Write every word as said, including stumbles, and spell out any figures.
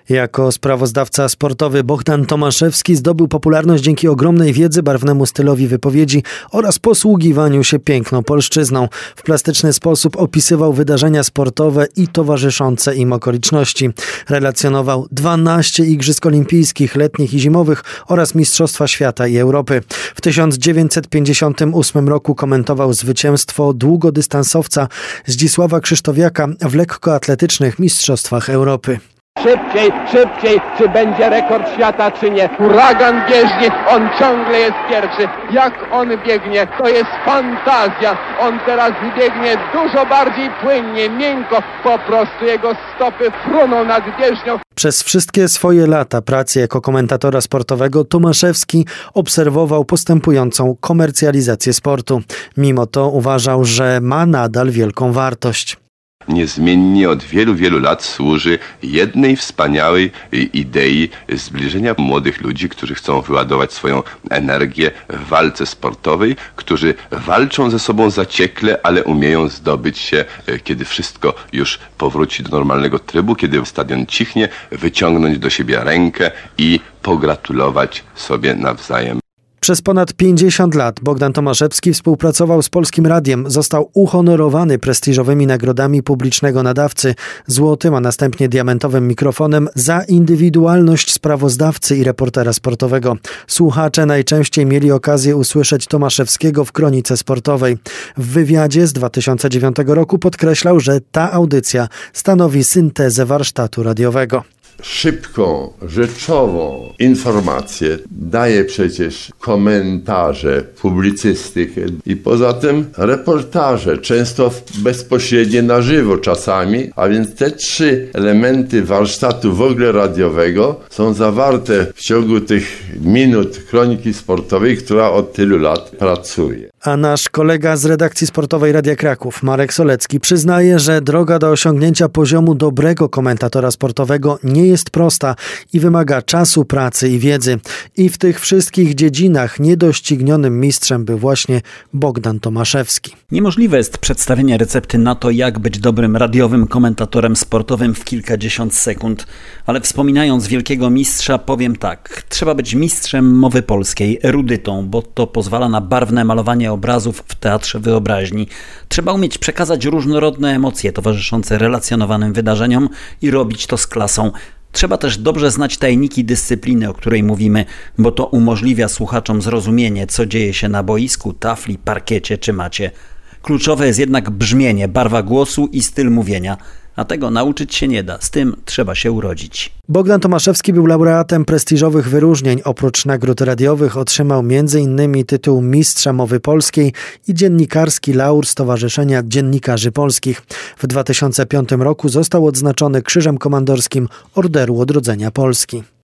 Jako sprawozdawca sportowy Bogdan Tomaszewski zdobył popularność dzięki ogromnej wiedzy, barwnemu stylowi wypowiedzi oraz posługiwaniu się piękną polszczyzną. W plastyczny sposób opisywał wydarzenia sportowe i towarzyszące im okoliczności. Relacjonował dwanaście igrzysk olimpijskich, letnich i zimowych oraz Mistrzostwa Świata i Europy. W tysiąc dziewięćset pięćdziesiątym ósmym roku komentował zwycięstwo długodystansowca Zdzisława Krzysztofiaka w lekkoatletycznych Mistrzostwach Europy. Szybciej, szybciej, czy będzie rekord świata, czy nie. Huragan bieżni, on ciągle jest pierwszy. Jak on biegnie, to jest fantazja. On teraz biegnie dużo bardziej płynnie, miękko. Po prostu jego stopy fruną nad bieżnią. Przez wszystkie swoje lata pracy jako komentatora sportowego Tomaszewski obserwował postępującą komercjalizację sportu. Mimo to uważał, że ma nadal wielką wartość. Niezmiennie od wielu, wielu lat służy jednej wspaniałej idei zbliżenia młodych ludzi, którzy chcą wyładować swoją energię w walce sportowej, którzy walczą ze sobą zaciekle, ale umieją zdobyć się, kiedy wszystko już powróci do normalnego trybu, kiedy stadion cichnie, wyciągnąć do siebie rękę i pogratulować sobie nawzajem. Przez ponad pięćdziesiąt lat Bogdan Tomaszewski współpracował z Polskim Radiem. Został uhonorowany prestiżowymi nagrodami publicznego nadawcy, złotym, a następnie diamentowym mikrofonem za indywidualność sprawozdawcy i reportera sportowego. Słuchacze najczęściej mieli okazję usłyszeć Tomaszewskiego w Kronice Sportowej. W wywiadzie z dwa tysiące dziewiątego roku podkreślał, że ta audycja stanowi syntezę warsztatu radiowego. Szybką, rzeczową informację daje przecież komentarze, publicystykę i poza tym reportaże, często bezpośrednie na żywo czasami, a więc te trzy elementy warsztatu w ogóle radiowego są zawarte w ciągu tych minut Kroniki Sportowej, która od tylu lat pracuje. A nasz kolega z redakcji sportowej Radia Kraków, Marek Solecki, przyznaje, że droga do osiągnięcia poziomu dobrego komentatora sportowego nie jest prosta i wymaga czasu, pracy i wiedzy. I w tych wszystkich dziedzinach niedoścignionym mistrzem był właśnie Bogdan Tomaszewski. Niemożliwe jest przedstawienie recepty na to, jak być dobrym radiowym komentatorem sportowym w kilkadziesiąt sekund. Ale wspominając wielkiego mistrza, powiem tak. Trzeba być mistrzem mowy polskiej, erudytą, bo to pozwala na barwne malowanie obrazów w teatrze wyobraźni. Trzeba umieć przekazać różnorodne emocje towarzyszące relacjonowanym wydarzeniom i robić to z klasą. Trzeba też dobrze znać tajniki dyscypliny, o której mówimy, bo to umożliwia słuchaczom zrozumienie, co dzieje się na boisku, tafli, parkiecie czy macie. Kluczowe jest jednak brzmienie, barwa głosu i styl mówienia. A tego nauczyć się nie da, z tym trzeba się urodzić. Bogdan Tomaszewski był laureatem prestiżowych wyróżnień. Oprócz nagród radiowych otrzymał między innymi tytuł Mistrza Mowy Polskiej i dziennikarski laur Stowarzyszenia Dziennikarzy Polskich. W dwa tysiące piątym roku został odznaczony Krzyżem Komandorskim Orderu Odrodzenia Polski.